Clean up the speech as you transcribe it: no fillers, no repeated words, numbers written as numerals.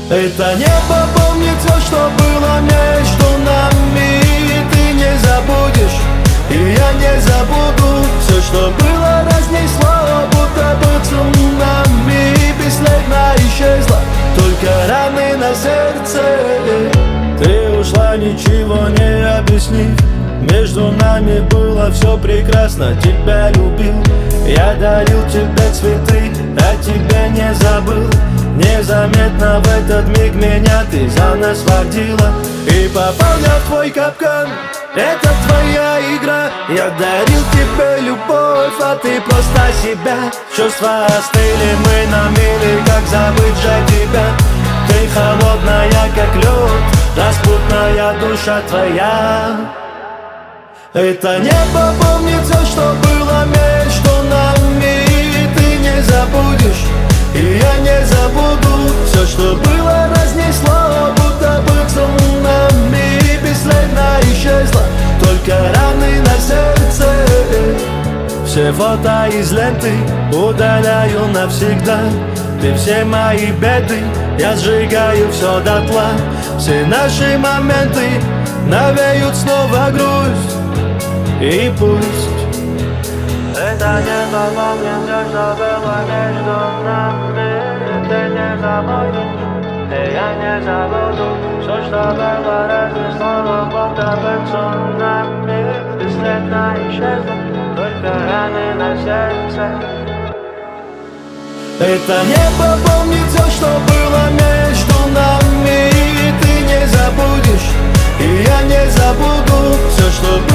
Это небо помнит все, что было между нами. Ты не забудешь, и я не забуду. Все, что было, разнесло, будто бы цунами. Бесследно исчезло, только раны на сердце. Ты ушла, ничего не объяснив. Между нами было все прекрасно, тебя любил. Я дарил тебе цветы, а тебя не забыл. Незаметно в этот миг меня ты за нас водила. И попал я в твой капкан, это твоя игра. Я дарил тебе любовь, а ты просто себя. Чувства остыли, мы на мили, как забыть же тебя. Ты холодная, как лед, распутная душа твоя. Это небо помнит все, что было между нами. Ты не забудешь, и я не забуду. Все, что было, разнесло, будто бы цунами. Бесследно исчезло, только раны на сердце. Все фото из ленты удаляю навсегда. Ты все мои беды, я сжигаю все дотла. Все наши моменты навеют снова грусть. И пусть это небо помнит все, что было между нами. Ты не забудешь, и я не забуду. Все, что было, разнесло, будто бы цунами. Бесследно исчезло, только раны на сердце. Это небо помнит все, что было между нами. Ты не забудешь, и я не забуду. Все, что